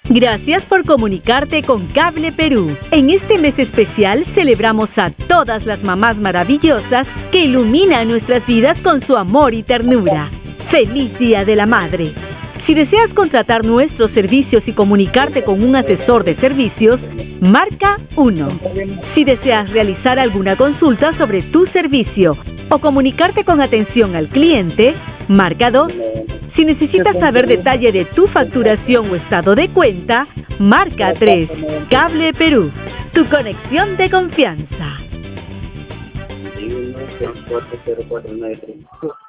Gracias por comunicarte con Cable Perú. En este mes especial celebramos a todas las mamás maravillosas que iluminan nuestras vidas con su amor y ternura. ¡Feliz Día de la Madre! Si deseas contratar nuestros servicios y comunicarte con un asesor de servicios, marca 1. Si deseas realizar alguna consulta sobre tu servicio o comunicarte con atención al cliente, marca 2. Si necesitas saber detalle de tu facturación o estado de cuenta, marca 3. Cable Perú, tu conexión de confianza.